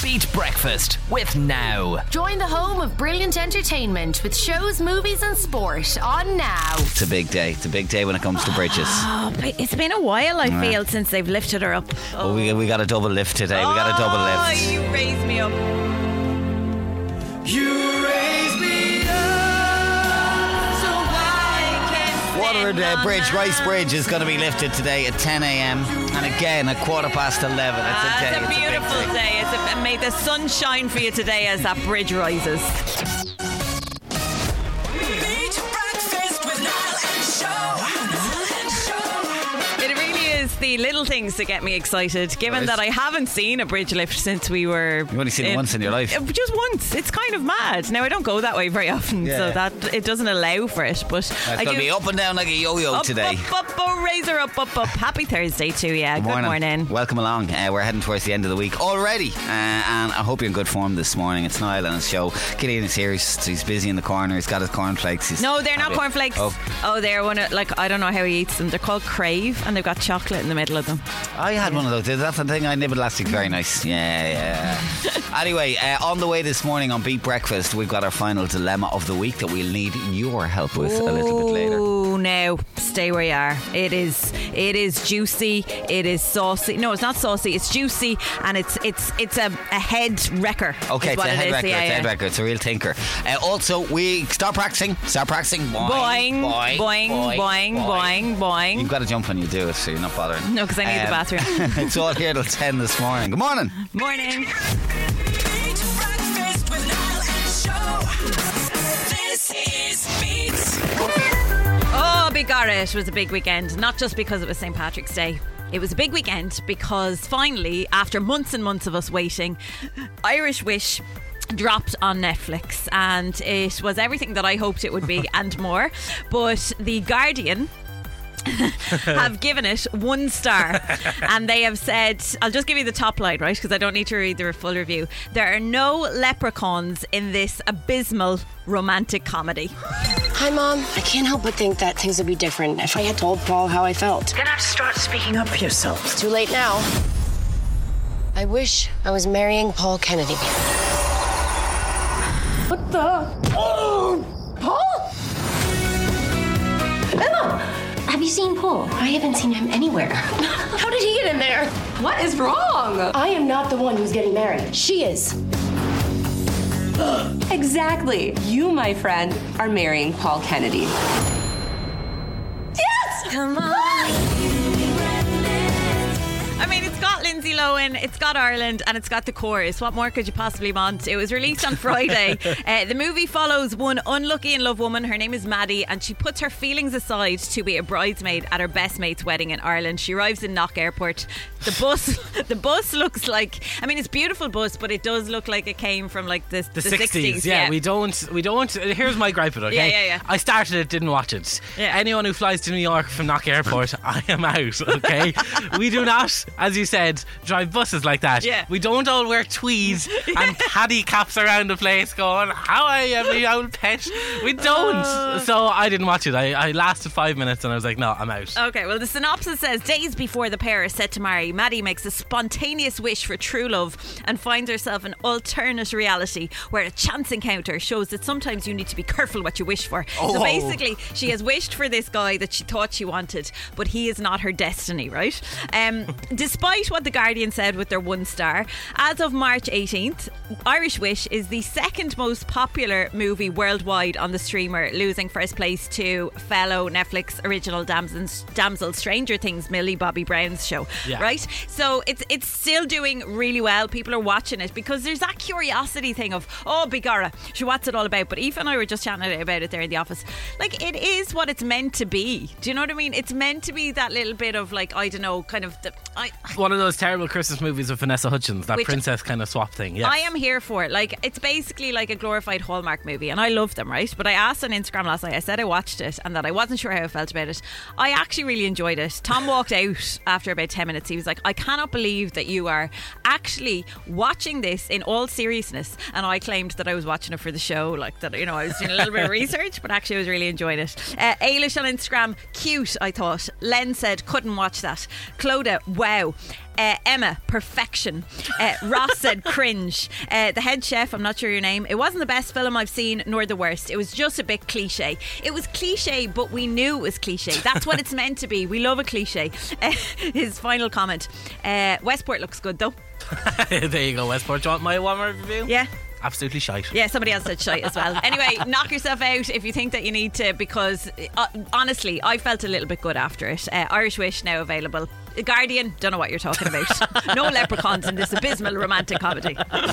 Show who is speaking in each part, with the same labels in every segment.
Speaker 1: Beat Breakfast with Now.
Speaker 2: Join the home of brilliant entertainment with shows, movies and sport on Now.
Speaker 3: It's a big day. It's a big day when it comes to bridges.
Speaker 4: Oh, but it's been a while, I feel, since they've lifted her up.
Speaker 3: Oh, we got a double lift today. We got a double lift.
Speaker 4: Oh, you raised me up.
Speaker 3: You raised me up so I can Waterford Bridge, Rice Bridge is going to be lifted today at 10 a.m. and again at 11:15. It's
Speaker 4: a beautiful day. May the sun shine for you today as that bridge rises. The little things that get me excited, given that I haven't seen a bridge lift since we were...
Speaker 3: You've only seen it once in your life?
Speaker 4: Just once. It's kind of mad. Now, I don't go that way very often, so that it doesn't allow for it. But
Speaker 3: it's going to be up and down like a yo-yo today.
Speaker 4: Up, razor up. Happy Thursday to you. Good morning.
Speaker 3: Welcome along. We're heading towards the end of the week already, and I hope you're in good form this morning. It's Niall and his show. Killian is here. He's busy in the corner. He's got his cornflakes.
Speaker 4: No, they're not cornflakes. Oh, they're one of, I don't know how he eats them. They're called Crave, and they've got chocolate in the middle of them.
Speaker 3: I had one of those. That's the thing I nibbled last week. Very nice. Yeah. Anyway, on the way this morning on Beat Breakfast, we've got our final dilemma of the week that we'll need your help with a little bit later.
Speaker 4: Oh, now stay where you are. It is juicy. It is saucy. No, it's not saucy. It's juicy, and it's a head wrecker.
Speaker 3: Okay, it's a head wrecker. It's a head wrecker. It's a real tinker. Also, we start practicing. Boing. You've got to jump when you do it, so you're not bothering.
Speaker 4: No, because I need the bathroom.
Speaker 3: It's all here till 10 this morning. Good morning.
Speaker 4: Morning. Oh, big It was a big weekend, not just because it was St. Patrick's Day. It was a big weekend because finally, after months and months of us waiting, Irish Wish dropped on Netflix, and it was everything that I hoped it would be and more. But The Guardian have given it 1 star, and they have said, I'll just give you the top line, right, because I don't need to read the full review. There are no leprechauns in this abysmal romantic comedy.
Speaker 5: Hi, Mom. I can't help but think that things would be different if I had told Paul how I felt.
Speaker 6: You're gonna have to start speaking up for yourself.
Speaker 5: It's too late now. I wish I was marrying Paul Kennedy.
Speaker 6: What the? Oh, Paul? Emma!
Speaker 5: Have you seen Paul? I haven't seen him anywhere.
Speaker 6: How did he get in there? What is wrong?
Speaker 5: I am not the one who's getting married. She is.
Speaker 7: Exactly. You, my friend, are marrying Paul Kennedy.
Speaker 6: Yes!
Speaker 4: Come on. I mean, it's got Lindsay Lohan, it's got Ireland, and it's got the chorus. What more could you possibly want? It was released on Friday. The movie follows one unlucky in love woman. Her name is Maddie, and she puts her feelings aside to be a bridesmaid at her best mate's wedding in Ireland. She arrives in Knock Airport. The bus looks like, I mean, it's a beautiful bus, but it does look like it came from like the 60s.
Speaker 8: Yeah, we don't. Here's my gripe with it, okay?
Speaker 4: Yeah.
Speaker 8: I started it, didn't watch it. Yeah. Anyone who flies to New York from Knock Airport, I am out, okay? We do not, as you said, drive buses like that.
Speaker 4: Yeah.
Speaker 8: We don't all wear tweeds and paddy caps around the place going, how are you, my old pet? We don't. So I didn't watch it. I lasted 5 minutes and I was like, no, I'm out.
Speaker 4: Okay, well, the synopsis says, days before the pair are set to marry, Maddie makes a spontaneous wish for true love and finds herself an alternate reality where a chance encounter shows that sometimes you need to be careful what you wish for. So basically, she has wished for this guy that she thought she wanted, but he is not her destiny, right? Despite what The Guardian said with their 1 star, as of March 18th, Irish Wish is the second most popular movie worldwide on the streamer, losing first place to fellow Netflix original damsel Stranger Things Millie Bobby Brown's show. Yeah. Right? So it's still doing really well. People are watching it because there's that curiosity thing of, Bigara, what's it all about? But Aoife and I were just chatting about it there in the office. Like, it is what it's meant to be. Do you know what I mean? It's meant to be that little bit of, like, I don't know, kind of
Speaker 8: one of those terrible Christmas movies with Vanessa Hudgens, that princess kind of swap thing. Yes.
Speaker 4: I am here for it. Like, it's basically like a glorified Hallmark movie, and I love them, right? But I asked on Instagram last night, I said I watched it and that I wasn't sure how I felt about it. I actually really enjoyed it. Tom walked out after about 10 minutes. He was like, I cannot believe that you are actually watching this in all seriousness. And I claimed that I was watching it for the show, like that, you know, I was doing a little bit of research, but actually I was really enjoying it. Ailish on Instagram, cute, I thought. Len said, couldn't watch that. Clodagh, wow. Emma, perfection. Ross said cringe. The head chef, I'm not sure your name. It wasn't the best film I've seen, nor the worst. It was just a bit cliche. It was cliche, but we knew it was cliche. That's what it's meant to be. We love a cliche. His final comment. Westport looks good though.
Speaker 8: There you go, Westport. Do you want my one-word review?
Speaker 4: Yeah.
Speaker 8: Absolutely shite.
Speaker 4: Yeah, somebody else said shite as well. Anyway, knock yourself out if you think that you need to, because honestly, I felt a little bit good after it. Irish Wish now available. The Guardian, don't know what you're talking about. No leprechauns in this abysmal romantic comedy.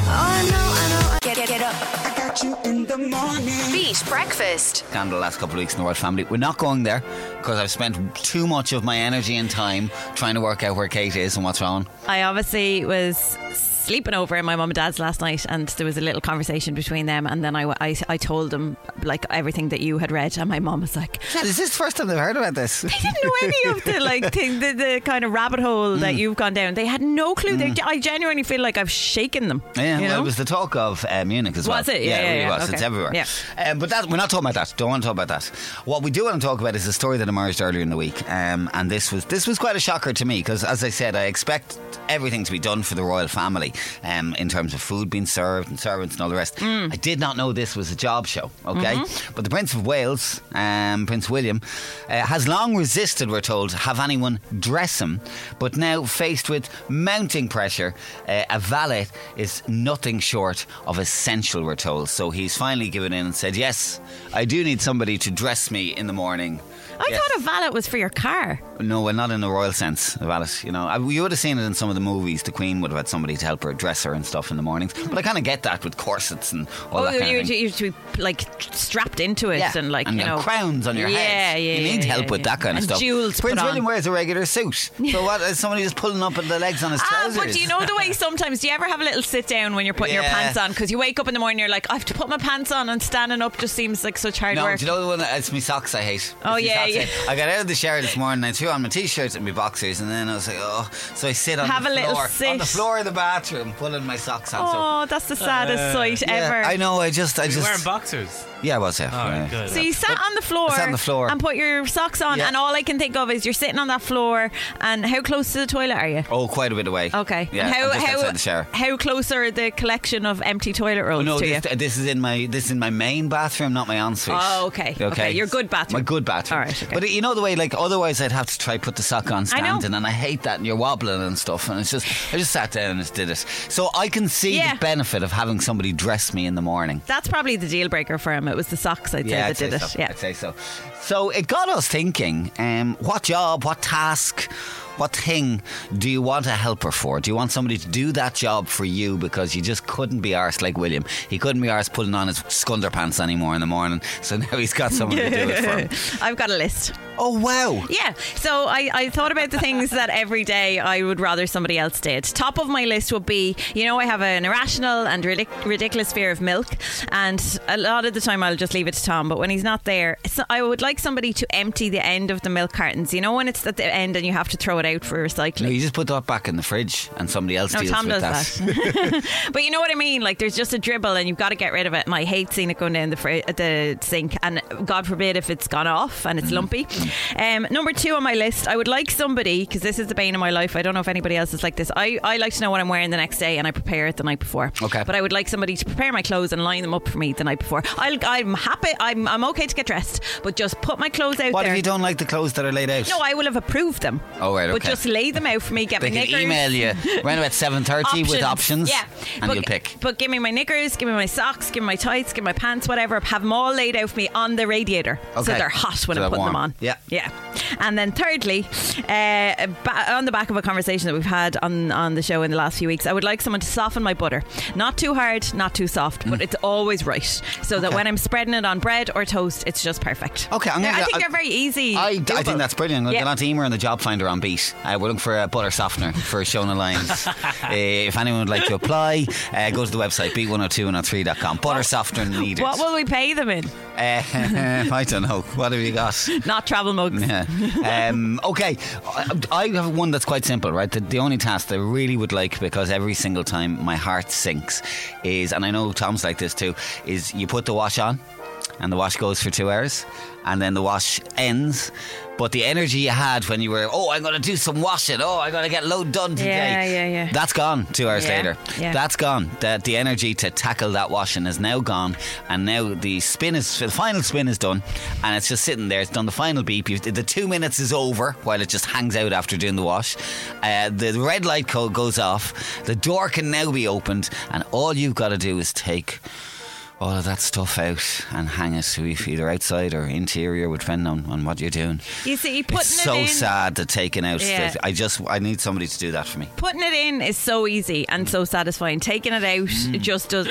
Speaker 2: I know. Get up.
Speaker 9: I got you in the morning.
Speaker 2: Beat Breakfast.
Speaker 3: Scandal the last couple of weeks in the Royal Family. We're not going there because I've spent too much of my energy and time trying to work out where Kate is and what's wrong.
Speaker 4: I obviously was sleeping over in my mum and dad's last night, and there was a little conversation between them, and then I told them like everything that you had read, and my mum was like,
Speaker 3: Is this the first time they've heard about this?
Speaker 4: they didn't know any of the like thing, the kind of rabbit hole that you've gone down. They had no clue. I genuinely feel like I've shaken them.
Speaker 3: Yeah,
Speaker 4: you
Speaker 3: well,
Speaker 4: know?
Speaker 3: it was the talk of Munich as well.
Speaker 4: Was it?
Speaker 3: Yeah, it really was.
Speaker 4: Okay.
Speaker 3: It's everywhere.
Speaker 4: Yeah.
Speaker 3: But we're not talking about that. Don't want to talk about that. What we do want to talk about is a story that emerged earlier in the week, and this was quite a shocker to me because, as I said, I expect everything to be done for the royal family in terms of food being served and servants and all the rest. I did not know this was a job show, okay? But the Prince of Wales, Prince William, has long resisted, we're told, to have anyone dress him, but now faced with mounting pressure, a valet is nothing short of essential, we're told. So he's finally given in and said, yes, I do need somebody to dress me in the morning.
Speaker 4: I thought a valet was for your car.
Speaker 3: No, well, not in the royal sense, a valet. You know, you would have seen it in some of the movies. The Queen would have had somebody to help her dress her and stuff in the mornings. But I kind of get that with corsets and all that kind of thing.
Speaker 4: You to be like strapped into it, and like,
Speaker 3: and
Speaker 4: you know,
Speaker 3: crowns on your head. You need help with that kind of
Speaker 4: and
Speaker 3: stuff.
Speaker 4: Jewels
Speaker 3: Prince
Speaker 4: put
Speaker 3: William
Speaker 4: on.
Speaker 3: wears a regular suit. So what? Is somebody just pulling up at the legs on his trousers?
Speaker 4: But do you know the way sometimes, do you ever have a little sit down when you're putting your pants on? Because you wake up in the morning, you're like, I have to put my pants on, and standing up just seems like such hard work.
Speaker 3: Do you know the one? It's my socks I hate.
Speaker 4: Oh,
Speaker 3: It's my
Speaker 4: yeah,
Speaker 3: socks
Speaker 4: yeah.
Speaker 3: I hate. I got out of the shower this morning, I threw on my t-shirt and my boxers, and then I was like, oh. So I sit on
Speaker 4: Have
Speaker 3: the
Speaker 4: a little
Speaker 3: floor,
Speaker 4: sit.
Speaker 3: on the floor of the bathroom, pulling my socks on.
Speaker 4: Oh, that's the saddest sight ever.
Speaker 3: I know. I just.
Speaker 8: You're wearing boxers.
Speaker 3: Yeah, I was. Yeah.
Speaker 8: Oh,
Speaker 3: Yeah.
Speaker 8: good.
Speaker 4: So you sat on the floor,
Speaker 3: I sat on the floor
Speaker 4: and put your socks on,
Speaker 3: Yeah.
Speaker 4: and all I can think of is you're sitting on that floor, and how close to the toilet are you?
Speaker 3: Oh, quite a bit away.
Speaker 4: Okay.
Speaker 3: Yeah.
Speaker 4: And
Speaker 3: I'm just outside the shower.
Speaker 4: how close are the collection of empty toilet rolls
Speaker 3: No,
Speaker 4: to you?
Speaker 3: this is in my main bathroom, not my ensuite.
Speaker 4: Oh, okay. Your good bathroom.
Speaker 3: My good bathroom.
Speaker 4: All right, okay.
Speaker 3: But you know the way, like, otherwise I'd have to try put the sock on
Speaker 4: I know.
Speaker 3: standing, and I hate that, and you're wobbling and stuff, and I just sat down and just did it. So I can see
Speaker 4: Yeah.
Speaker 3: the benefit of having somebody dress me in the morning.
Speaker 4: That's probably the deal breaker for him. It was the socks, I'd say, that did it.
Speaker 3: So.
Speaker 4: Yeah.
Speaker 3: I'd say so. So it got us thinking, what job, what task, what thing do you want a helper for? Do you want somebody to do that job for you because you just couldn't be arsed like William? He couldn't be arsed putting on his scunder pants anymore in the morning, so now he's got someone to do it for him.
Speaker 4: I've got a list.
Speaker 3: Oh, wow.
Speaker 4: Yeah, so I thought about the things that every day I would rather somebody else did. Top of my list would be, you know, I have an irrational and ridiculous fear of milk, and a lot of the time I'll just leave it to Tom, but when he's not there, I would like somebody to empty the end of the milk cartons. You know, when it's at the end and you have to throw it out for recycling.
Speaker 3: No, you just put that back in the fridge and somebody else deals
Speaker 4: Tom
Speaker 3: with
Speaker 4: does
Speaker 3: that.
Speaker 4: that. But you know what I mean? Like, there's just a dribble and you've got to get rid of it, and I hate seeing it going down the sink, and God forbid if it's gone off and it's lumpy. Number 2 on my list, I would like somebody, because this is the bane of my life, I don't know if anybody else is like this, I like to know what I'm wearing the next day, and I prepare it the night before.
Speaker 3: Okay.
Speaker 4: But I would like somebody to prepare my clothes and line them up for me the night before. I'm happy, I'm okay to get dressed, but just put my clothes out
Speaker 3: What
Speaker 4: there.
Speaker 3: if you don't like the clothes that are laid out?
Speaker 4: No, I will have approved them.
Speaker 3: Oh, right, okay.
Speaker 4: But just lay them out for me, get
Speaker 3: They
Speaker 4: my
Speaker 3: can
Speaker 4: knickers.
Speaker 3: email you around about 7:30 with options,
Speaker 4: Yeah.
Speaker 3: and
Speaker 4: But-
Speaker 3: you'll pick.
Speaker 4: But give me my knickers, give me my socks, give me my tights, give me my pants, whatever. Have them all laid out for me on the radiator, so
Speaker 3: Okay.
Speaker 4: they're hot when
Speaker 3: So
Speaker 4: I
Speaker 3: they're
Speaker 4: put them
Speaker 3: warm.
Speaker 4: on.
Speaker 3: Yeah.
Speaker 4: Yeah. And then thirdly, on the back of a conversation that we've had on the show in the last few weeks, I would like someone to soften my butter. Not too hard, not too soft, but it's always right, so that when I'm spreading it on bread or toast, it's just perfect.
Speaker 3: Okay,
Speaker 4: I think they're very easy.
Speaker 3: I
Speaker 4: doable.
Speaker 3: think that's brilliant. I'm going to get on to Emer and the job finder on beat. We're looking for a butter softener for Shona Lyons. If anyone would like to apply, go to the website beat102103.com. Butter softener needed.
Speaker 4: What will we pay them in?
Speaker 3: I don't know. What have you got?
Speaker 4: Not travel mugs.
Speaker 3: Yeah. Okay, I have one that's quite simple, right? The only task that I really would like, because every single time my heart sinks, is, and I know Tom's like this too, is you put the wash on and the wash goes for 2 hours, and then the wash ends. But the energy you had when you were, I'm going to do some washing, I'm going to get a load done today.
Speaker 4: Yeah.
Speaker 3: That's gone 2 hours later.
Speaker 4: Yeah.
Speaker 3: That's gone. The energy to tackle that washing is now gone, and now the final spin is done, and it's just sitting there. It's done the final beep. The 2 minutes is over while it just hangs out after doing the wash. The red light goes off. The door can now be opened, and all you've got to do is take all of that stuff out and hang it either outside or interior, depending on what you're doing.
Speaker 4: You see, putting
Speaker 3: it's so
Speaker 4: it in,
Speaker 3: sad to taking out
Speaker 4: Yeah.
Speaker 3: stuff. I need somebody to do that for me.
Speaker 4: Putting it in is so easy and so satisfying. Taking it out, it just does.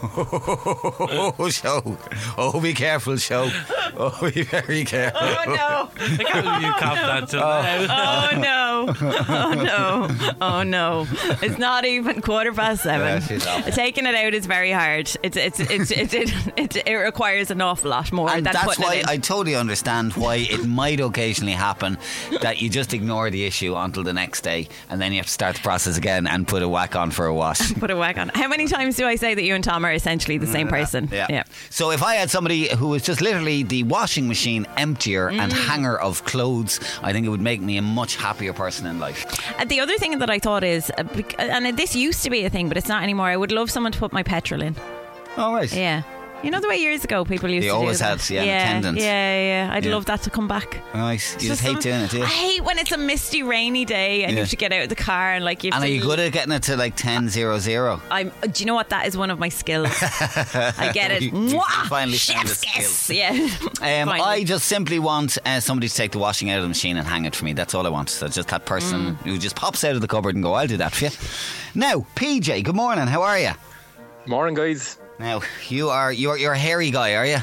Speaker 3: Show. Be careful, Show. Be very careful.
Speaker 4: Oh no!
Speaker 8: I can't believe you copped that till now.
Speaker 4: Oh no! It's not even 7:15.
Speaker 3: Yeah, she's awful.
Speaker 4: Taking it out is very hard. It requires an awful lot more
Speaker 3: And
Speaker 4: than
Speaker 3: that's
Speaker 4: putting
Speaker 3: why
Speaker 4: it in.
Speaker 3: I totally understand why it might occasionally happen that you just ignore the issue until the next day, and then you have to start the process again and put a whack on for a wash.
Speaker 4: Put a whack on. How many times do I say that you and Tom are essentially the same person?
Speaker 3: Yeah. So if I had somebody who was just literally the washing machine emptier and hanger of clothes, I think it would make me a much happier person in life.
Speaker 4: The other thing that I thought is, and this used to be a thing, but it's not anymore. I would love someone to put my petrol in.
Speaker 3: Oh, right.
Speaker 4: Yeah. You know the way years ago people used
Speaker 3: They
Speaker 4: to do
Speaker 3: always
Speaker 4: that?
Speaker 3: had, an attendant.
Speaker 4: Yeah. I'd
Speaker 3: Yeah.
Speaker 4: love that to come back.
Speaker 3: Right. You just hate doing it, do you?
Speaker 4: I hate when it's a misty, rainy day and you have to get out of the car and like you have
Speaker 3: And
Speaker 4: to.
Speaker 3: are you good at getting it to like 10:00?
Speaker 4: Do you know what? That is one of my skills. I get it.
Speaker 3: You
Speaker 4: Mwah!
Speaker 3: finally found a
Speaker 4: Chef's kiss.
Speaker 3: skill.
Speaker 4: Yeah. Finally.
Speaker 3: I just simply want somebody to take the washing out of the machine and hang it for me. That's all I want. So just that person who just pops out of the cupboard and go, I'll do that for you. Now, PJ, good morning. How are you?
Speaker 10: Morning, guys.
Speaker 3: Now, you're a hairy guy, are you?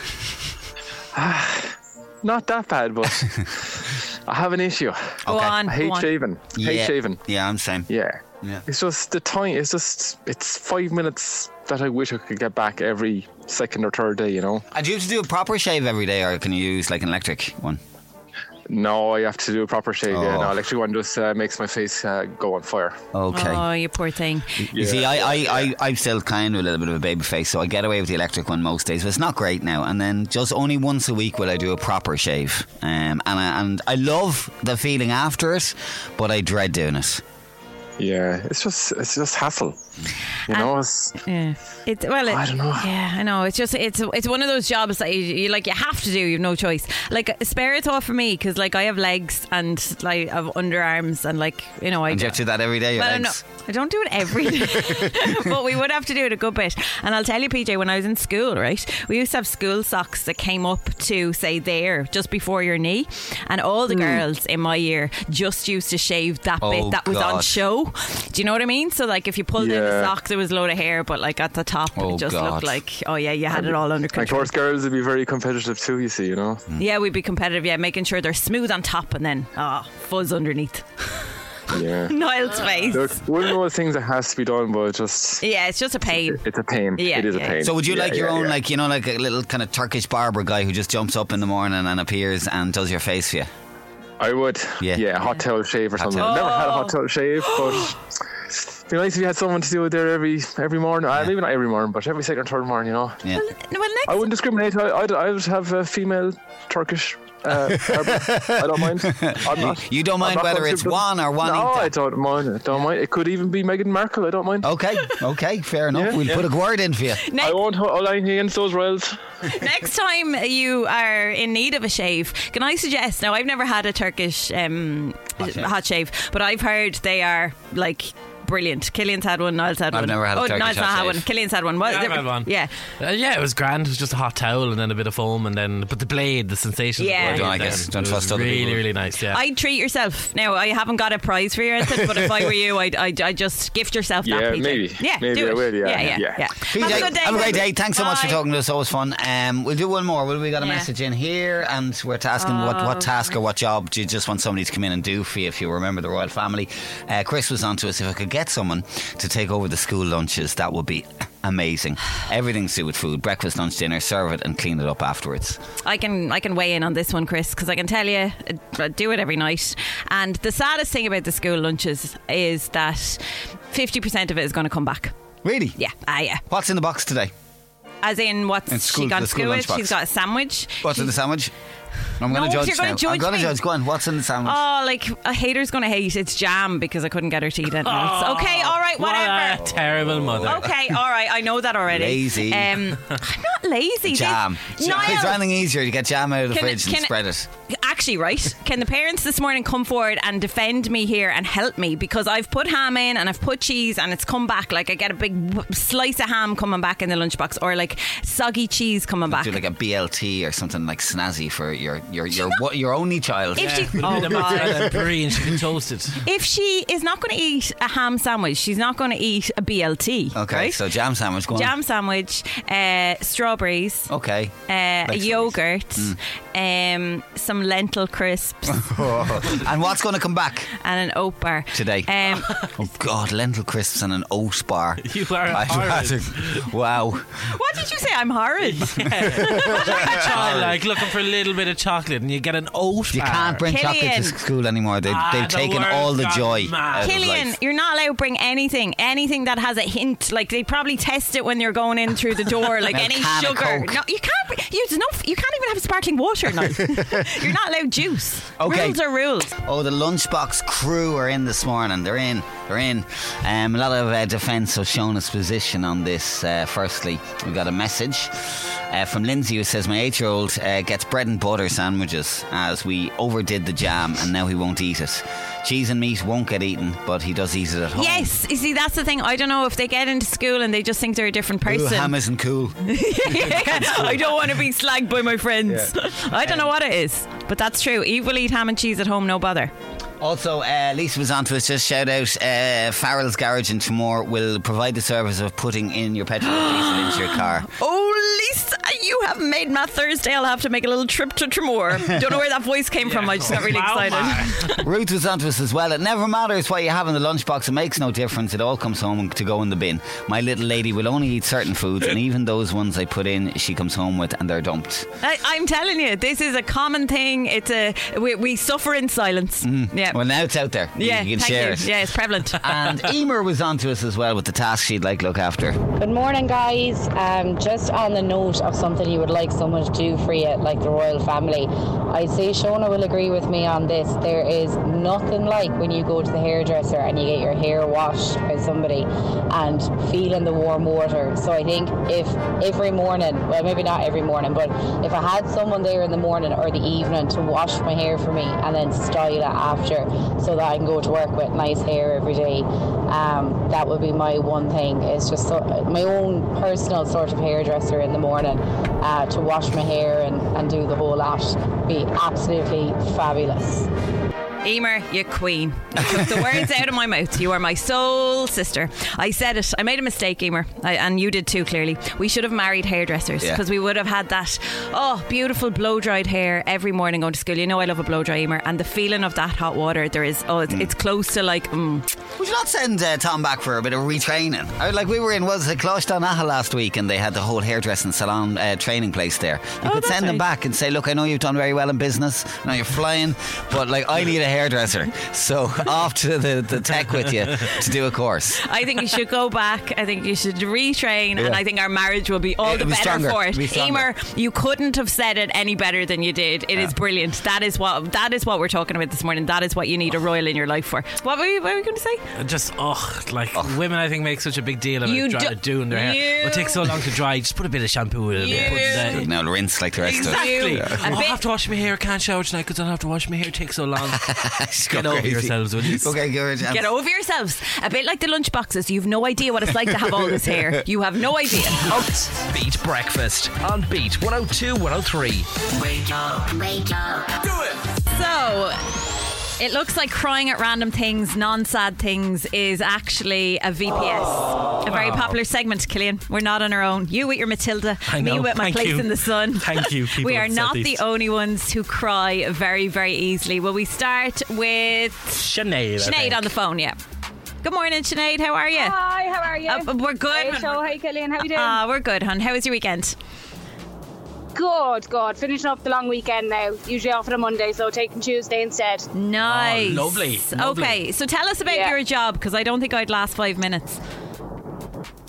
Speaker 10: Not that bad, but I have an issue.
Speaker 4: Go on.
Speaker 10: I hate shaving. Hate shaving.
Speaker 3: Yeah, I'm the same.
Speaker 10: Yeah.
Speaker 3: Yeah.
Speaker 10: It's just the time. It's 5 minutes that I wish I could get back every second or third day, you know?
Speaker 3: And do you have to do a proper shave every day, or can you use like an electric one?
Speaker 10: No, I have to do a proper shave. Yeah,
Speaker 3: Oh.
Speaker 10: no, electric one just makes my face go on fire.
Speaker 3: Okay.
Speaker 4: Oh, you poor thing.
Speaker 3: You see, I'm still kind of a little bit of a baby face, so I get away with the electric one most days, but it's not great now. And then just only once a week will I do a proper shave. And I love the feeling after it, but I dread doing it.
Speaker 10: Yeah, it's just hassle. You know, it's,
Speaker 4: Yeah. I don't know. Yeah, I know. It's just it's one of those jobs that you have to do. You have no choice. Like, spare a thought for me, because like I have legs and like I have underarms and like, you know,
Speaker 3: And you have to do that every day, your
Speaker 4: Well,
Speaker 3: legs?
Speaker 4: I don't do it every day, but we would have to do it a good bit. And I'll tell you, PJ, when I was in school, right, we used to have school socks that came up to say there just before your knee, and all the girls in my year just used to shave that bit that was on
Speaker 3: God.
Speaker 4: show. Do you know what I mean? So like if you pulled in the
Speaker 10: Yeah.
Speaker 4: sock, there was a load of hair, but like at the top
Speaker 3: Oh,
Speaker 4: it just
Speaker 3: God.
Speaker 4: looked like, oh yeah, you had it all under
Speaker 10: of
Speaker 4: control.
Speaker 10: course, girls would be very competitive too. You see, you know.
Speaker 4: Yeah, we'd be competitive. Yeah, making sure they're smooth on top and then fuzz underneath.
Speaker 10: Yeah.
Speaker 4: Niall's face.
Speaker 10: Look, one of those things that has to be done, but just
Speaker 4: Yeah, it's just a pain.
Speaker 10: it's a pain.
Speaker 4: Yeah,
Speaker 10: it is
Speaker 4: yeah.
Speaker 10: a pain.
Speaker 3: So would you
Speaker 10: Yeah,
Speaker 3: like your
Speaker 10: yeah,
Speaker 3: own,
Speaker 10: yeah.
Speaker 3: like, you know, like a little kind of Turkish barber guy who just jumps up in the morning and appears and does your face for you?
Speaker 10: I would.
Speaker 3: Yeah.
Speaker 10: Yeah, a hot towel shave or something.
Speaker 3: towel.
Speaker 10: I've never had a hot towel shave, but it'd be nice if you had someone to do it there every morning. Maybe not every morning, but every second or third morning, you know.
Speaker 3: Yeah.
Speaker 4: Well, next
Speaker 10: I wouldn't discriminate. I would have a female Turkish barber. I don't mind. I'm not.
Speaker 3: You don't mind
Speaker 10: I'm not
Speaker 3: whether it's
Speaker 10: comfortable.
Speaker 3: one or one?
Speaker 10: No, I don't mind. I don't mind. It could even be Meghan Markle. I don't mind.
Speaker 3: Okay, fair enough.
Speaker 10: Yeah,
Speaker 3: We'll
Speaker 10: yeah.
Speaker 3: put a word in for you.
Speaker 10: I won't hold anything against those royals.
Speaker 4: Next time you are in need of a shave, can I suggest? Now, I've never had a Turkish hot shave, but I've heard they are like brilliant. Killian's had one, Niall's had one.
Speaker 3: I've never had a Turkish
Speaker 4: Niall's
Speaker 3: hot
Speaker 4: not had
Speaker 3: shave.
Speaker 4: one. Killian's had one. Well,
Speaker 8: Yeah, I've had one.
Speaker 4: Yeah.
Speaker 8: Yeah, it was grand. It was just a hot towel and then a bit of foam, and then but the blade, the sensation.
Speaker 4: Yeah.
Speaker 8: of the blade
Speaker 3: Don't like
Speaker 8: then,
Speaker 3: it. Don't
Speaker 8: was
Speaker 3: trust other
Speaker 8: really,
Speaker 3: people.
Speaker 8: really nice. Yeah.
Speaker 4: I'd treat yourself. Now, I haven't got a prize for you or anything, but if I were you, I'd just gift yourself that,
Speaker 10: Yeah,
Speaker 4: PJ.
Speaker 10: maybe.
Speaker 4: Yeah,
Speaker 10: Maybe
Speaker 4: do
Speaker 10: I
Speaker 4: it.
Speaker 10: will, yeah.
Speaker 4: Yeah.
Speaker 10: Yeah.
Speaker 3: PJ,
Speaker 4: Have a good day.
Speaker 3: have a great day. Thanks so much for
Speaker 4: Bye.
Speaker 3: talking to us. Always fun. We'll do one more. We got a
Speaker 4: Yeah.
Speaker 3: message in here, and we're asking what task or what job do you just want somebody to come in and do for you if you remember the royal family. Chris was on to us. If I could get someone to take over the school lunches, that would be amazing. Everything's to do with food: breakfast, lunch, dinner. Serve it and clean it up afterwards.
Speaker 4: I can weigh in on this one, Chris, because I can tell you, I do it every night. And the saddest thing about the school lunches is that 50% of it is going to come back.
Speaker 3: Really?
Speaker 4: Yeah. Yeah.
Speaker 3: What's in the box today?
Speaker 4: As in, what's
Speaker 3: In school-
Speaker 4: she gone
Speaker 3: the
Speaker 4: to
Speaker 3: school
Speaker 4: school with?
Speaker 3: lunchbox.
Speaker 4: She's got a sandwich.
Speaker 3: What's in the sandwich? I'm going
Speaker 4: No,
Speaker 3: to judge
Speaker 4: you're gonna
Speaker 3: now.
Speaker 4: judge
Speaker 3: I'm going to
Speaker 4: me.
Speaker 3: judge. Go on. What's in the sandwich?
Speaker 4: Oh, like a hater's gonna hate. It's jam because I couldn't get her to eat it.
Speaker 3: Oh,
Speaker 4: Okay, all right, whatever.
Speaker 8: What a terrible mother.
Speaker 4: Okay, all right, I know that already.
Speaker 3: Lazy.
Speaker 4: I'm not lazy.
Speaker 3: Jam. Is there
Speaker 4: Niall,
Speaker 3: anything easier? You get jam out of the fridge and
Speaker 4: can-
Speaker 3: spread it.
Speaker 4: Actually, right? Can the parents this morning come forward and defend me here and help me? Because I've put ham in and I've put cheese and it's come back. Like I get a big slice of ham coming back in the lunchbox, or like soggy cheese coming back.
Speaker 3: Do like a BLT or something like snazzy for your only child.
Speaker 4: If she,
Speaker 8: With a bit of mozzarella and brie and she can toast it.
Speaker 4: if she is not going to eat a ham sandwich, she's not going to eat a BLT.
Speaker 3: Okay,
Speaker 4: right?
Speaker 3: so jam sandwich. Go on.
Speaker 4: Jam sandwich, strawberries,
Speaker 3: Okay.
Speaker 4: a
Speaker 3: Like
Speaker 4: yogurt, some lentil crisps,
Speaker 3: And what's going to come back
Speaker 4: and an oat bar
Speaker 3: today? Oh God, lentil crisps and an oat bar.
Speaker 8: You are
Speaker 3: I'd
Speaker 8: horrid.
Speaker 3: rather- Wow.
Speaker 4: What did you say? I'm horrid.
Speaker 8: A child like looking for a little bit of chocolate and you get an oat
Speaker 3: You
Speaker 8: bar.
Speaker 3: can't bring chocolate
Speaker 4: Killian.
Speaker 3: to school anymore. They've
Speaker 8: the
Speaker 3: taken
Speaker 8: world's
Speaker 3: all the
Speaker 8: gone
Speaker 3: joy
Speaker 8: mad.
Speaker 3: out of
Speaker 4: Killian,
Speaker 3: life.
Speaker 4: you're not allowed to bring anything that has a hint. Like they probably test it when you're going in through the door. Like
Speaker 3: A
Speaker 4: any
Speaker 3: can of
Speaker 4: sugar.
Speaker 3: Coke.
Speaker 4: No, you can't. You can't even have sparkling water now. You're not allowed juice.
Speaker 3: Okay.
Speaker 4: Rules are rules.
Speaker 3: Oh, the lunchbox crew are in this morning. They're in. A lot of defence of Shona's position on this. Firstly, we got a message from Lindsay who says, my 8-year-old gets bread and butter sandwiches as we overdid the jam and now he won't eat it. Cheese and meat won't get eaten, but he does eat it at home.
Speaker 4: Yes, you see, that's the thing. I don't know if they get into school and they just think they're a different
Speaker 3: Ooh,
Speaker 4: person.
Speaker 3: ham isn't cool.
Speaker 4: I don't want to be slagged by my friends. I don't know what it is, but that's true. Eve will eat ham and cheese at home, no bother.
Speaker 3: Also, Lisa was on to us. Just shout out Farrell's Garage in Tramore will provide the service of putting in your petrol or diesel into your car.
Speaker 4: Oh, Lisa, you haven't made my Thursday. I'll have to make a little trip to Tramore. Don't know where that voice came from. I just got really excited.
Speaker 3: Ruth was on to us as well. It never matters what you have in the lunchbox. It makes no difference. It all comes home to go in the bin. My little lady will only eat certain foods, and even those ones I put in, she comes home with, and they're dumped.
Speaker 4: I'm telling you, this is a common thing. It's we suffer in silence. Yeah.
Speaker 3: Well, now it's out there.
Speaker 4: Yeah,
Speaker 3: you can
Speaker 4: thank
Speaker 3: share
Speaker 4: you.
Speaker 3: it.
Speaker 4: Yeah, it's prevalent.
Speaker 3: And Emer was on to us as well with the task she'd like to look after.
Speaker 11: Good morning, guys. Just on the note of something you would like someone to do for you, like the royal family, I'd say Shona will agree with me on this. There is nothing like when you go to the hairdresser and you get your hair washed by somebody and feeling the warm water. So I think if every morning, well, maybe not every morning, but if I had someone there in the morning or the evening to wash my hair for me and then style it after, so that I can go to work with nice hair every day, that would be my one thing. It's just my own personal sort of hairdresser in the morning to wash my hair and do the whole lot. Be absolutely fabulous.
Speaker 4: Emer, you queen. You took the words out of my mouth. You are my soul sister. I said it. I made a mistake, Emer. And you did too, clearly. We should have married hairdressers because we would have had that, beautiful blow-dried hair every morning going to school. You know I love a blow-dry, Emer. And the feeling of that hot water, there is, it's close to like,
Speaker 3: Would you not send Tom back for a bit of retraining? We were in, Closh Donaha last week and they had the whole hairdressing salon training place there. You could send them back and say, look, I know you've done very well in business. I know you're flying, but I need a hairdresser, so off to the tech with you to do a course.
Speaker 4: I think you should go back. I think you should retrain, and I think our marriage will be all the better
Speaker 3: stronger.
Speaker 4: for it. Emer, you couldn't have said it any better than you did. It is brilliant. That is what we're talking about this morning. That is what you need a royal in your life for. What were you going to say?
Speaker 8: Just women, I think, make such a big deal about doing their hair. It takes so long to dry. Just put a bit of shampoo in it.
Speaker 3: Now rinse like the rest
Speaker 8: exactly.
Speaker 3: of it.
Speaker 8: I'll have to wash my hair. I can't shower tonight because I'll have to wash my hair. It takes so long. Get over yourselves, will you?
Speaker 3: Okay, good.
Speaker 4: Get over yourselves. A bit like the lunch boxes. You've no idea what it's like to have all this hair. You have no idea.
Speaker 1: Beat Breakfast on Beat 102 103.
Speaker 9: Wake up. Do it.
Speaker 4: So, it looks like crying at random things, non-sad things, is actually a VPS. A very popular segment, Killian. We're not on our own. You with your Matilda, me with my place in the sun.
Speaker 8: Thank you.
Speaker 4: We are not the only ones who cry very, very easily. Will we start with Sinead on the phone? Yeah. Good morning, Sinead. How are you?
Speaker 12: Hi, how are you?
Speaker 4: We're good.
Speaker 12: Hey, Hi, Killian. How are you doing?
Speaker 4: We're good, hon. How was your weekend?
Speaker 12: Good. Finishing up the long weekend now. Usually off on a Monday, so taking Tuesday instead.
Speaker 4: Nice.
Speaker 8: Oh, lovely.
Speaker 4: Okay, so tell us about your job, because I don't think I'd last 5 minutes.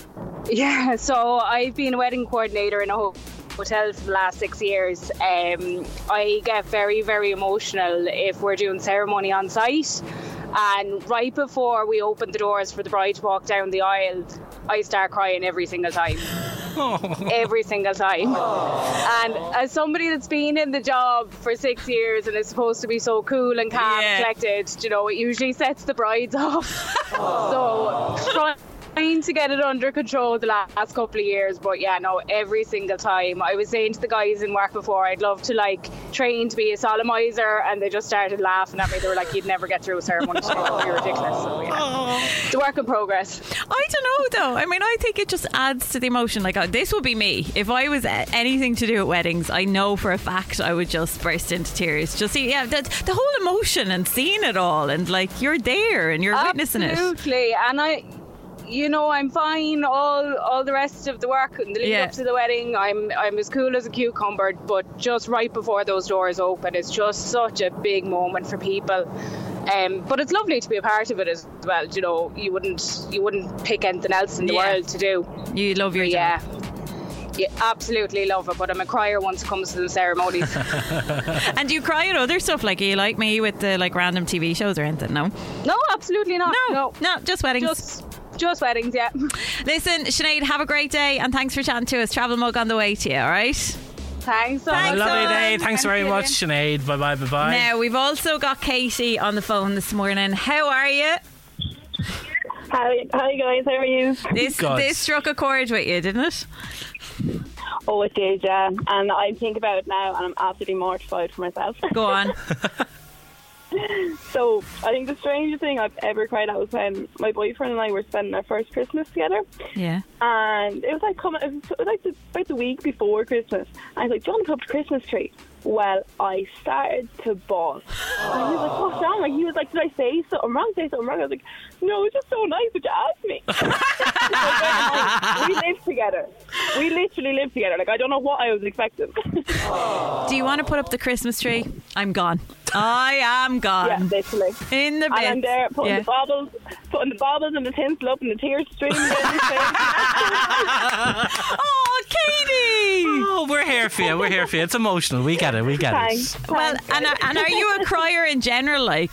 Speaker 12: Yeah, so I've been a wedding coordinator in a hotel for the last 6 years. I get very, very emotional if we're doing ceremony on site, and right before we open the doors for the bride to walk down the aisle, I start crying every single time. Every single time. And as somebody that's been in the job for 6 years and is supposed to be so cool and calm and collected, you know, it usually sets the brides off. So trying to get it under control the last couple of years, but yeah, no, every single time. I was saying to the guys in work before, I'd love to like train to be a solemnizer, and they just started laughing at me. They were like, you'd never get through a ceremony today, you're ridiculous. So yeah, it's a work in progress.
Speaker 4: I don't know though, I mean, I think it just adds to the emotion. Like, this would be me if I was anything to do with weddings. I know for a fact I would just burst into tears. Just see, yeah, the whole emotion and seeing it all, and like, you're there and you're witnessing it.
Speaker 12: Absolutely. And I'm fine all the rest of the work and the lead up to the wedding. I'm as cool as a cucumber, but just right before those doors open, it's just such a big moment for people. But it's lovely to be a part of it as well. You know, you wouldn't pick anything else in the world to do.
Speaker 4: You love your job.
Speaker 12: Yeah, absolutely love it, but I'm a crier once it comes to the ceremonies.
Speaker 4: And do you cry at other stuff? Like, are you like me with the like random TV shows or anything? No,
Speaker 12: absolutely not. No,
Speaker 4: just weddings.
Speaker 12: Just weddings, yeah.
Speaker 4: Listen, Sinead, have a great day, and thanks for chatting to us. Travel mug on the way to you, all right?
Speaker 12: Thanks so much.
Speaker 8: Have a lovely day. Thanks very much, Sinead. Bye.
Speaker 4: Now, we've also got Katie on the phone this morning. How are you?
Speaker 13: Hi guys, how are you?
Speaker 4: This struck a chord with you, didn't it?
Speaker 13: Oh, it did, yeah. And I think about it now and I'm absolutely mortified for myself.
Speaker 4: Go on.
Speaker 13: So, I think the strangest thing I've ever cried at was when my boyfriend and I were spending our first Christmas together.
Speaker 4: Yeah.
Speaker 13: And it was like about the week before Christmas. And I was like, do you want to put up the Christmas tree? Well, I started to bawl. And he was like, what's wrong? Like, he was like, did I say something wrong? I was like, no, it's just so nice that you asked me. We live together. We literally live together. Like, I don't know what I was expecting.
Speaker 4: Do you want to put up the Christmas tree? I'm gone. I am gone.
Speaker 13: Yeah, literally.
Speaker 4: In the bits.
Speaker 13: And I'm there putting the baubles and the tinsel up and the tears streaming down his face.
Speaker 4: Oh, Katie!
Speaker 8: Oh, we're here for you. It's emotional. We get it.
Speaker 13: Thanks.
Speaker 4: Well, and are you a crier in general, like?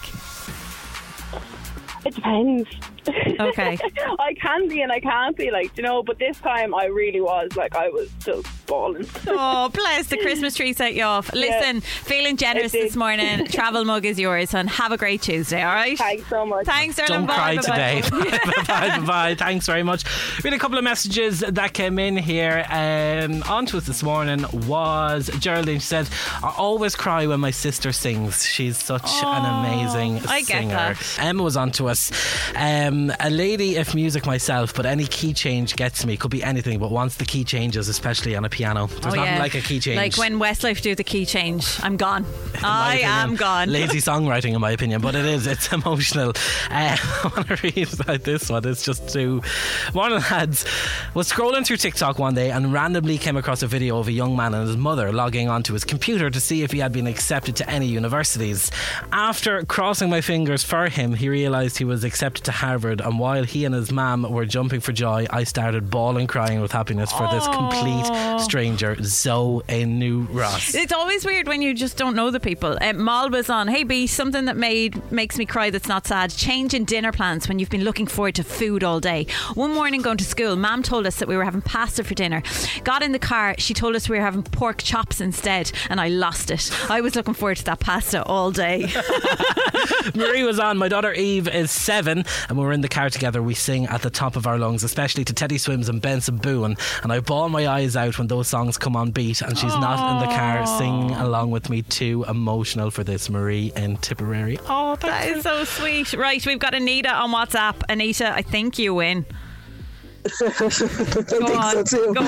Speaker 13: It depends.
Speaker 4: Okay.
Speaker 13: I can be and I can't be, like, you know, but this time I really was, like, I was still bawling.
Speaker 4: Oh, bless, the Christmas tree set you off. Listen, feeling generous this morning. Travel mug is yours, and have a great Tuesday, alright?
Speaker 13: Thanks so much.
Speaker 4: Thanks, Erlen.
Speaker 8: Don't cry today. Bye. Thanks very much. We had a couple of messages that came in here. On to us this morning was Geraldine. She said, I always cry when my sister sings. She's such an amazing singer.
Speaker 4: I get that.
Speaker 8: Emma was on to us. A lady, if music myself, but any key change gets me. Could be anything, but once the key changes, especially on a piano, there's nothing like a key change.
Speaker 4: Like when Westlife do the key change, I'm gone. I am gone.
Speaker 8: Lazy songwriting, in my opinion, but it's emotional. I want to read about this one. It's just too. One of the lads was scrolling through TikTok one day and randomly came across a video of a young man and his mother logging onto his computer to see if he had been accepted to any universities. After crossing my fingers for him, he realised he was accepted to Harvard, and while he and his mum were jumping for joy, I started bawling, crying with happiness for this complete stranger, Zoe New Ross.
Speaker 4: It's always weird when you just don't know the people. Mal was on, hey B, something that makes me cry that's not sad. Change in dinner plans when you've been looking forward to food all day. One morning going to school, Mum told us that we were having pasta for dinner. Got in the car, she told us we were having pork chops instead, and I lost it. I was looking forward to that pasta all day.
Speaker 8: Marie was on. My daughter Eve is 7, and when we're in the car together, we sing at the top of our lungs, especially to Teddy Swims and Benson Boone, and I bawl my eyes out when those songs come on beat, and she's not in the car singing along with me. Too emotional for this. Marie in Tipperary. Oh,
Speaker 4: that is so sweet. Right, we've got Anita on WhatsApp. Anita, I think you win.
Speaker 14: Go on.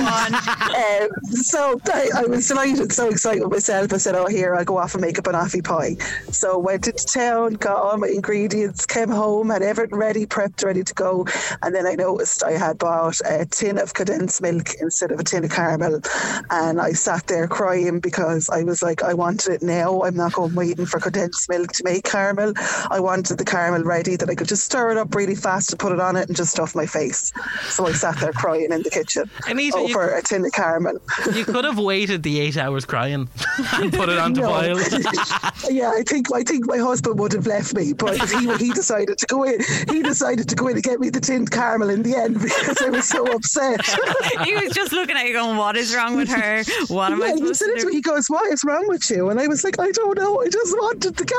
Speaker 14: So I was delighted, so excited with myself. I said, oh, here, I'll go off and make a banoffee pie. So went into town, got all my ingredients, came home, had everything ready, prepped, ready to go. And then I noticed I had bought a tin of condensed milk instead of a tin of caramel. And I sat there crying because I was like, I wanted it now. I'm not going waiting for condensed milk to make caramel. I wanted the caramel ready that I could just stir it up really fast and put it on it and just stuff my face. So I sat there crying in the kitchen over a tin of caramel.
Speaker 8: You could have waited the 8 hours crying and put it on the boil.
Speaker 14: Yeah, I think my husband would have left me, but he decided to go in. He decided to go in and get me the tinned caramel in the end because I was so upset.
Speaker 4: He was just looking at you going, what is wrong with her? What am I supposed to do?
Speaker 14: He goes, what is wrong with you? And I was like, I don't know, I just wanted the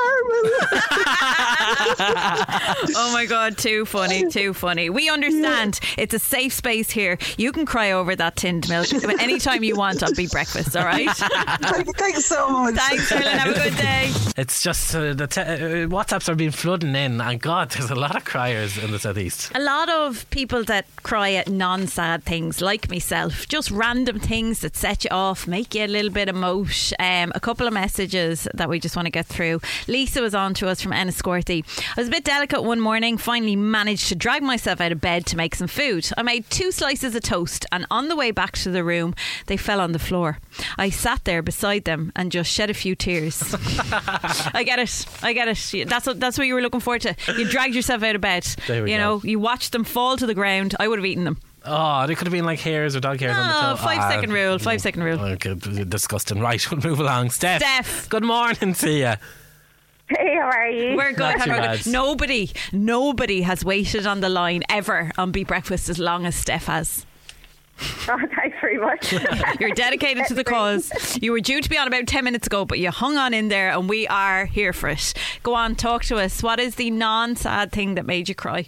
Speaker 14: caramel.
Speaker 4: Oh my God, too funny. We understand. It's a safe space here. You can cry over that tinned milk anytime you want on Beat Breakfast, all right?
Speaker 14: Thanks so much.
Speaker 4: Thanks, Helen. Have a good day.
Speaker 8: It's just WhatsApps are being flooding in, and God, there's a lot of criers in the southeast.
Speaker 4: A lot of people that cry at non-sad things, like myself, just random things that set you off, make you a little bit emotion. A couple of messages that we just want to get through. Lisa was on to us from Enniscorthy. I was a bit delicate one morning, finally managed to drag myself out of bed to make some food. I made 2 slices of toast, and on the way back to the room they fell on the floor. I sat there beside them and just shed a few tears. I get it. That's what you were looking forward to. You dragged yourself out of bed.
Speaker 8: There we
Speaker 4: go.
Speaker 8: know,
Speaker 4: you watched them fall to the ground. I would have eaten them.
Speaker 8: Oh, they could have been like hairs or dog hairs on the toe.
Speaker 4: 5 second rule. 5 second rule.
Speaker 8: Okay, disgusting. Right, we'll move along. Steph, good morning to you.
Speaker 13: Hey, how are you?
Speaker 4: We're good. Nobody has waited on the line ever on Beat Breakfast as long as Steph has.
Speaker 13: Oh, thanks very much.
Speaker 4: You're dedicated to the cause. You were due to be on about 10 minutes ago, but you hung on in there, and we are here for it. Go on, talk to us. What is the non-sad thing that made you cry?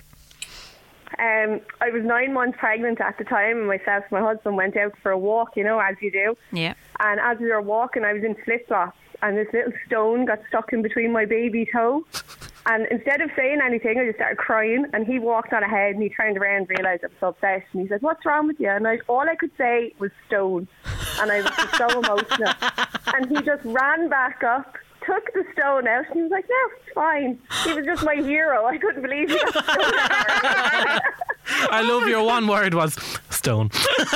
Speaker 13: I was 9 months pregnant at the time, and myself and my husband went out for a walk, as you do.
Speaker 4: Yeah.
Speaker 13: And as we were walking, I was in flip-flops, and this little stone got stuck in between my baby toe. And instead of saying anything, I just started crying, and he walked on ahead, and he turned around and realised I was so upset, and he said, "What's wrong with you?" And all I could say was stone, and I was just so emotional. And he just ran back up, took the stone out, and he was like, "No, it's fine." He was just my hero. I couldn't believe he got the stone out.
Speaker 8: I love your one word was stone.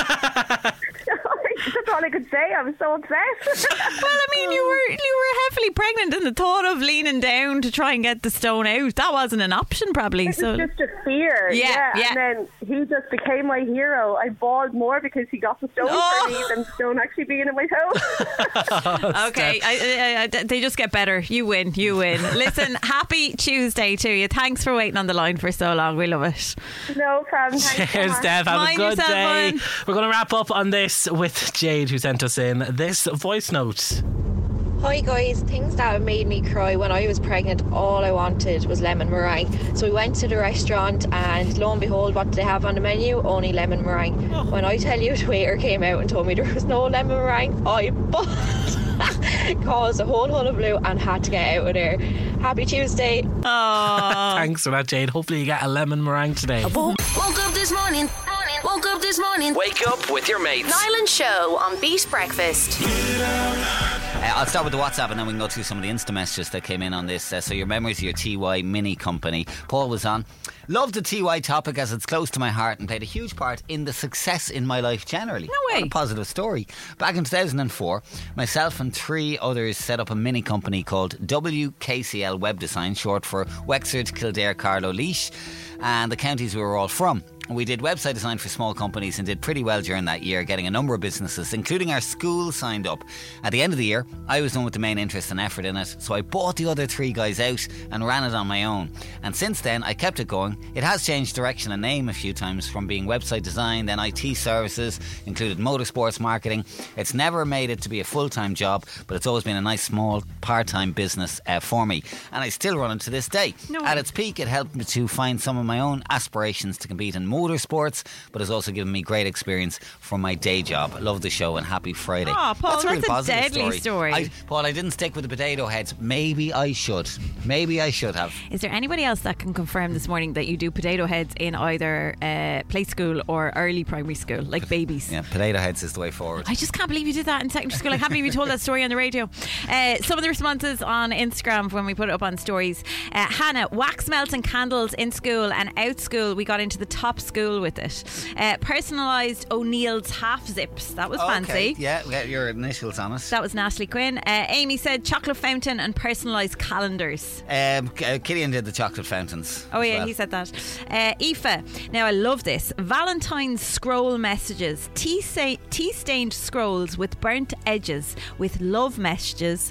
Speaker 13: That's all I could say. I was so upset.
Speaker 4: Well, I mean, you were heavily pregnant, and the thought of leaning down to try and get the stone out, that wasn't an option probably.
Speaker 13: It was just a fear.
Speaker 4: Yeah.
Speaker 13: And then he just became my hero. I bawled more because he got the stone for me than the stone actually being in my toe.
Speaker 4: Okay, they just get better. You win. Listen, happy Tuesday to you. Thanks for waiting on the line for so long. We love it.
Speaker 13: No problem.
Speaker 8: Cheers, Steph. Have a good day. We're going to wrap up on this with Jade, who sent us in this voice note.
Speaker 15: Hi guys, things that made me cry when I was pregnant, all I wanted was lemon meringue. So we went to the restaurant, and lo and behold, what did they have on the menu? Only lemon meringue. When I tell you the waiter came out and told me there was no lemon meringue, I caused a whole hullabaloo and had to get out of there. Happy Tuesday.
Speaker 8: Thanks for that, Jade. Hopefully you get a lemon meringue today.
Speaker 2: Woke up this morning.
Speaker 1: Wake up with your mates.
Speaker 2: Niall and Show on Beat Breakfast.
Speaker 3: I'll start with the WhatsApp, and then we can go through some of the Insta messages that came in on this. So your memories of your TY Mini company. Paul was on. Loved the TY topic as it's close to my heart and played a huge part in the success in my life generally.
Speaker 4: No way.
Speaker 3: What a positive story. Back in 2004, myself and 3 others set up a mini company called WKCL Web Design, short for Wexford, Kildare, Carlow, Laois, and the counties we were all from. We did website design for small companies and did pretty well during that year, getting a number of businesses, including our school, signed up. At the end of the year, I was done with the main interest and effort in it, so I bought the other 3 guys out and ran it on my own. And since then, I kept it going. It has changed direction and name a few times, from being website design, then IT services, included motorsports marketing. It's never made it to be a full-time job, but it's always been a nice small part-time business for me. And I still run it to this day. At its peak, it helped me to find some of my own aspirations to compete in motorsports, but has also given me great experience from my day job. Love the show and happy Friday.
Speaker 4: Oh, Paul, that's a deadly story.
Speaker 3: Paul, I didn't stick with the potato heads. Maybe I should have.
Speaker 4: Is there anybody else that can confirm this morning that you do potato heads in either play school or early primary school, like babies?
Speaker 3: Yeah, potato heads is the way forward.
Speaker 4: I just can't believe you did that in secondary school. I can't believe you told that story on the radio. Some of the responses on Instagram when we put it up on stories. Hannah, wax melts and candles in school, and out school we got into the top school with it. Personalised O'Neill's half zips. That was fancy.
Speaker 3: Yeah, get your initials on it.
Speaker 4: That was Natalie Quinn. Amy said chocolate fountain and personalised calendars.
Speaker 3: Killian did the chocolate fountains.
Speaker 4: Oh yeah,
Speaker 3: well.
Speaker 4: he said that. Aoife, now I love this. Valentine's scroll messages, tea-stained scrolls with burnt edges, with love messages.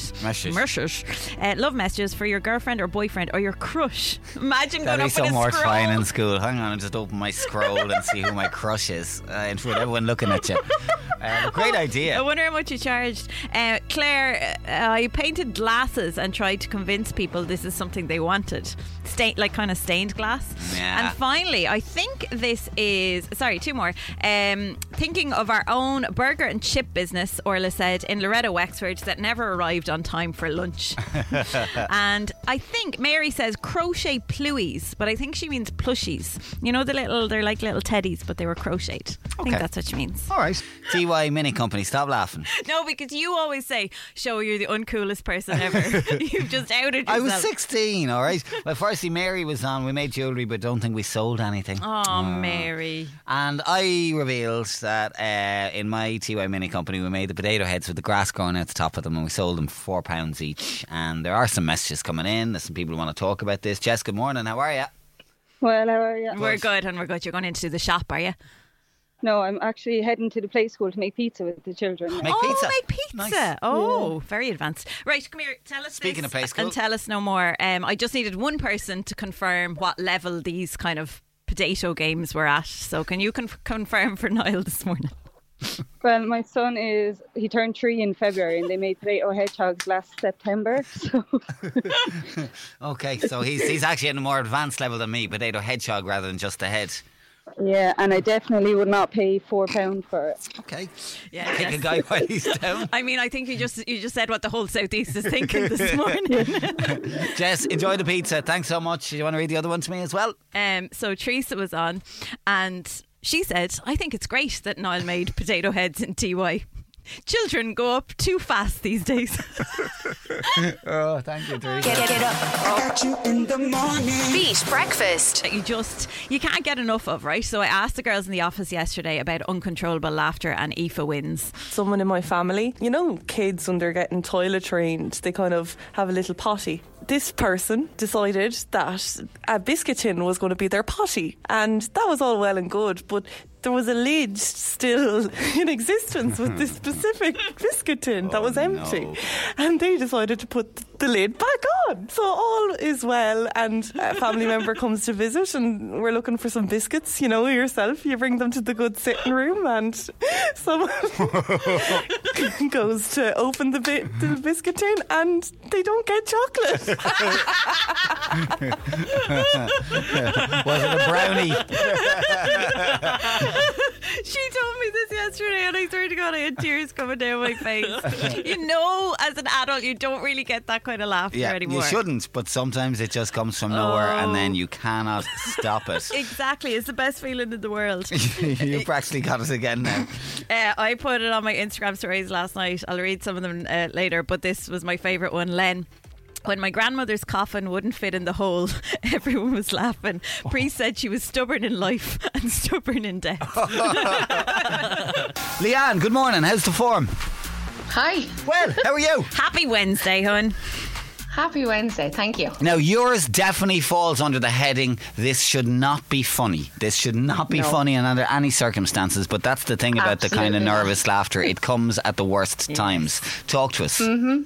Speaker 4: Love messages for your girlfriend or boyfriend or your crush. Imagine going up with a scroll.
Speaker 3: That'd be so mortifying in school. Hang on, I'll just open my scroll and see who my crush is. In front of everyone looking at you. Great idea.
Speaker 4: I wonder how much you charged. Claire, I painted glasses and tried to convince people this is something they wanted. Like kind of stained glass.
Speaker 3: Yeah.
Speaker 4: And finally, I think this is... Sorry, two more. Thinking of our own burger and chip business, Orla said, in Loretto, Wexford, that never arrived on time for lunch. And I think Mary says crochet pluies, but I think she means plushies. You know, they're like little teddies, but they were crocheted. I think that's what she means.
Speaker 3: All right. TY Mini Company, stop laughing.
Speaker 4: No, because you always say, "Show you're the uncoolest person ever." You've just outed yourself.
Speaker 3: I was 16, all right. Well, firstly, Mary was on. We made jewellery, but don't think we sold anything.
Speaker 4: Oh, Mary.
Speaker 3: And I revealed that in my TY Mini Company, we made the potato heads with the grass growing out the top of them, and we sold them for £4 each. And there are some messages coming in. There's some people who want to talk about this. Jess, good morning. How are you?
Speaker 13: Well, how are you?
Speaker 4: We're good. You're going into the shop, are you?
Speaker 13: No, I'm actually heading to the play school to make pizza with the children.
Speaker 3: Make pizza?
Speaker 4: Nice. Oh, very advanced. Right, come here. Tell us
Speaker 3: Speaking
Speaker 4: this
Speaker 3: of play school.
Speaker 4: and tell us no more. I just needed one person to confirm what level these kind of potato games were at. So can you confirm for Niall this morning?
Speaker 13: Well, my son he turned 3 in February and they made potato hedgehogs last September. So.
Speaker 3: Okay, so he's actually at a more advanced level than me, potato hedgehog rather than just the head.
Speaker 13: Yeah, and I definitely would not pay £4 for it.
Speaker 3: Okay.
Speaker 4: Yeah,
Speaker 3: Kick a guy while he's down.
Speaker 4: I mean, I think you just said what the whole Southeast is thinking this morning.
Speaker 3: Jess, enjoy the pizza. Thanks so much. Do you want to read the other one to me as well?
Speaker 4: So Teresa was on and she said, I think it's great that Niall made potato heads in TY. Children go up too fast these days.
Speaker 3: Oh, thank you, Teresa.
Speaker 2: Get up.
Speaker 9: I got you in the morning.
Speaker 2: Beat breakfast.
Speaker 4: You can't get enough of, right? So I asked the girls in the office yesterday about uncontrollable laughter and Aoife wins.
Speaker 16: Someone in my family, you know, kids when they're getting toilet trained, they kind of have a little potty. This person decided that a biscuit tin was going to be their potty, and that was all well and good, but there was a lid still in existence with this specific biscuit tin that was empty. No. And they decided to put the lid back on. So all is well, and a family member comes to visit and we're looking for some biscuits. You know yourself, you bring them to the good sitting room and someone goes to open the biscuit tin and they don't get chocolate.
Speaker 3: Was it a brownie?
Speaker 4: She told me this yesterday and I swear to God I had tears coming down my face. You know, as an adult you don't really get that kind of laughter anymore.
Speaker 3: You shouldn't, but sometimes it just comes from nowhere and then you cannot stop it.
Speaker 4: Exactly, it's the best feeling in the world.
Speaker 3: You've practically got us again now.
Speaker 4: I put it on my Instagram stories last night. I'll read some of them later, but this was my favourite one. Len: when my grandmother's coffin wouldn't fit in the hole, everyone was laughing. Priest said she was stubborn in life and stubborn in death.
Speaker 3: Leanne, good morning. How's the form?
Speaker 17: Hi.
Speaker 3: Well, how are you?
Speaker 4: Happy Wednesday, hon.
Speaker 17: Happy Wednesday, thank you.
Speaker 3: Now, yours definitely falls under the heading, this should not be funny. This should not be funny under any circumstances, but that's the thing about the kind of nervous laughter. It comes at the worst times. Talk to us.
Speaker 17: Mm-hmm.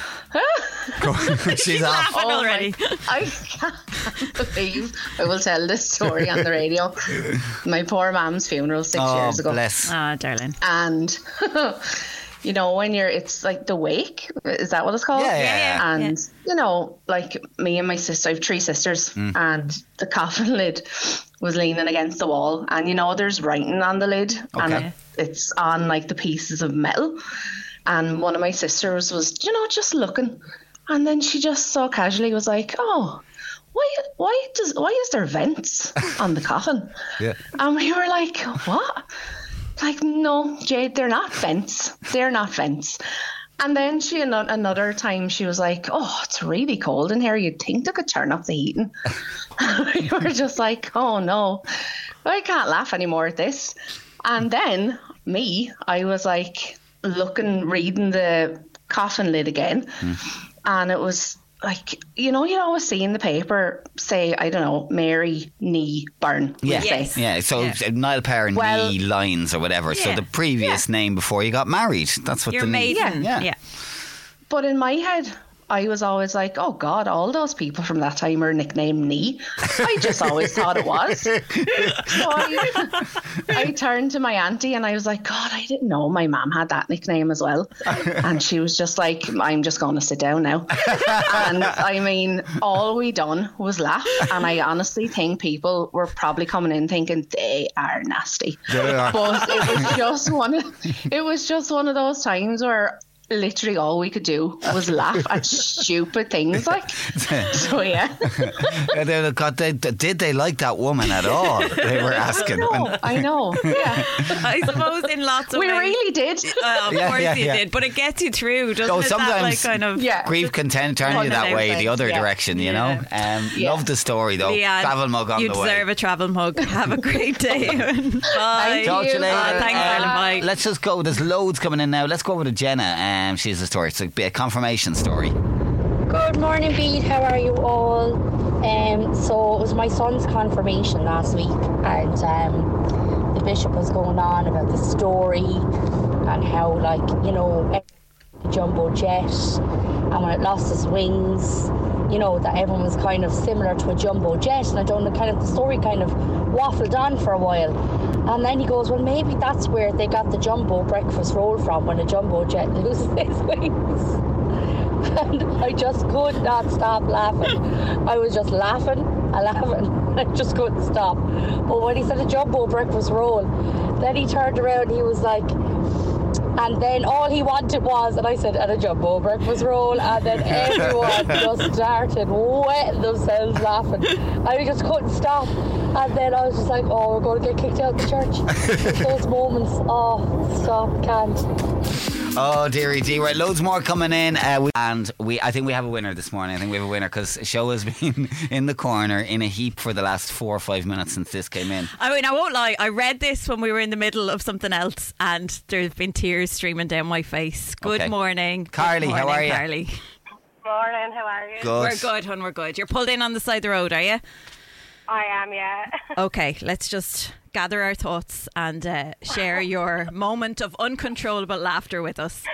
Speaker 3: She's off
Speaker 4: already.
Speaker 17: I can't believe I will tell this story on the radio. My poor mum's funeral 6 years ago.
Speaker 3: Bless.
Speaker 4: Ah, darling.
Speaker 17: And you know, when it's like the wake, is that what it's called?
Speaker 3: Yeah.
Speaker 17: And you know, like me and my sister, I have 3 sisters, and the coffin lid was leaning against the wall, and you know, there's writing on the lid, and it's on like the pieces of metal. And one of my sisters was, you know, just looking, and then she just so casually was like, "Oh, why is there vents on the coffin?"
Speaker 3: Yeah.
Speaker 17: And we were like, "What?" Like, no, Jade, they're not vents. They're not vents. And then another time she was like, "Oh, it's really cold in here. You'd think they could turn up the heating." We were just like, "Oh no." I can't laugh anymore at this. And then I was like reading the coffin lid again, and it was like, you always see in the paper, say, I don't know, Mary knee burn.
Speaker 3: Yeah. So Niall Power knee lines or whatever. So the previous name before you got married. That's what
Speaker 4: your maiden. Yeah.
Speaker 17: But in my head, I was always like, oh God, all those people from that time are nicknamed Knee. I just always thought it was. So I turned to my auntie and I was like, God, I didn't know my mum had that nickname as well. And she was just like, I'm just going to sit down now. And I mean, all we done was laugh. And I honestly think people were probably coming in thinking they are nasty. But it was just one of those times where literally all we could do was laugh at stupid things, like. So yeah.
Speaker 3: Did they like that woman at all? They were asking.
Speaker 17: I know. Yeah.
Speaker 4: I suppose in lots of
Speaker 17: ways. We really did.
Speaker 4: Of course you did, but it gets you through, doesn't it?
Speaker 3: Sometimes
Speaker 4: that, kind of
Speaker 3: grief can turn you that way, the other direction, you know. Love the story though.
Speaker 4: Leanne,
Speaker 3: travel mug on the way.
Speaker 4: You deserve a travel mug. Have a great day. Bye.
Speaker 3: Talk to you later.
Speaker 4: Thanks, Ellen. Bye.
Speaker 3: Let's just go. There's loads coming in now. Let's go over to Jenna. She has a story. It's a confirmation story.
Speaker 11: Good morning, Beat. How are you all? So it was my son's confirmation last week, and the bishop was going on about the story and how, like, jumbo jet, and when it lost its wings, that everyone was kind of similar to a jumbo jet, and I don't know, the story kind of waffled on for a while. And then he goes, well, maybe that's where they got the jumbo breakfast roll from, when a jumbo jet loses its wings. And I just could not stop laughing. I was just laughing and laughing. I just couldn't stop. But when he said a jumbo breakfast roll, then he turned around and he was like, and then all he wanted was, and I said, and a jumbo breakfast roll, and then everyone just started wetting themselves laughing. I just couldn't stop. And then I was just like, oh, we're going to get kicked out of the church. Those moments, can't.
Speaker 3: Oh, dearie dee. Right, loads more coming in. I think we have a winner this morning. I think we have a winner because Show has been in the corner in a heap for the last 4 or 5 minutes since this came in.
Speaker 4: I mean, I won't lie. I read this when we were in the middle of something else and there's been tears streaming down my face. Good morning.
Speaker 3: Carly, how are you?
Speaker 4: Carly.
Speaker 13: Morning, how are you?
Speaker 3: Good.
Speaker 4: We're good, hon, we're good. You're pulled in on the side of the road, are you?
Speaker 13: I am, yeah.
Speaker 4: Okay, let's just gather our thoughts and share your moment of uncontrollable laughter with us.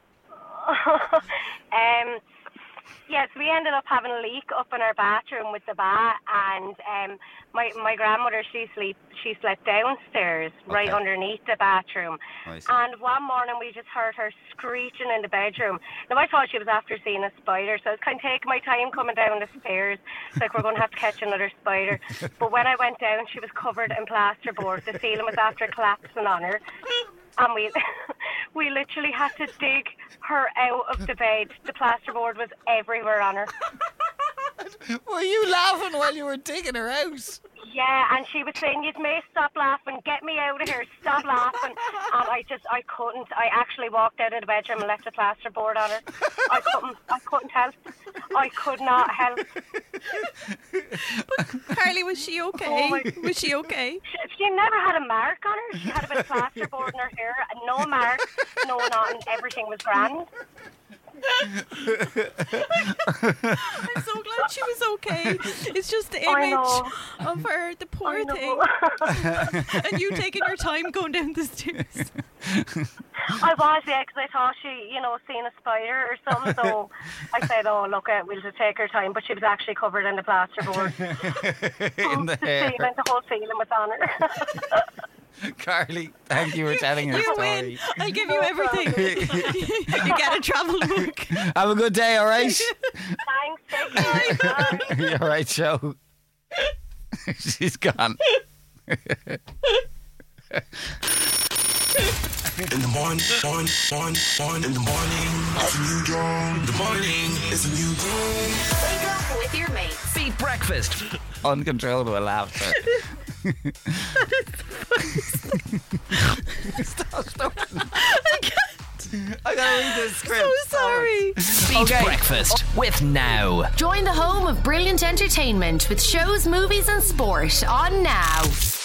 Speaker 13: Yes, we ended up having a leak up in our bathroom with the bath, and my grandmother, she slept downstairs, right underneath the bathroom. And one morning we just heard her screeching in the bedroom. Now I thought she was after seeing a spider, so I was kind of taking my time coming down the stairs, like we're going to have to catch another spider. But when I went down, she was covered in plasterboard. The ceiling was after collapsing on her. And we literally had to dig her out of the bed. The plasterboard was everywhere on her.
Speaker 3: Were you laughing while you were digging her out?
Speaker 13: Yeah, and she was saying, "You may stop laughing, get me out of here, stop laughing." And I couldn't. I actually walked out of the bedroom and left the plasterboard on her. I couldn't help. I could not help.
Speaker 4: But Carly, was she okay? Was she okay?
Speaker 13: She never had a mark on her. She had a bit of plasterboard in her hair, and no mark, no nothing. Everything was grand.
Speaker 4: I'm so glad she was okay. It's just the image of her, the poor thing, and you taking your time going down the stairs.
Speaker 13: I was, yeah, because I thought she, seen a spider or something. So I said, "Oh, look, we'll just take her time." But she was actually covered in the plasterboard. The whole ceiling was on her.
Speaker 3: Carly, thank you for telling your story.
Speaker 4: Win. I'll give you everything. You get a travel book.
Speaker 3: Have a good day, all right?
Speaker 13: Thanks.
Speaker 3: You're right, Show. She's gone.
Speaker 18: In the morning, in the morning, it's a new dawn. The morning is a new day.
Speaker 2: Wake up with your mates.
Speaker 1: Beat breakfast.
Speaker 3: Uncontrollable laughter. Stop. I gotta read this script.
Speaker 4: So sorry.
Speaker 1: Beat breakfast with Now.
Speaker 2: Join the home of brilliant entertainment with shows, movies and sport on Now.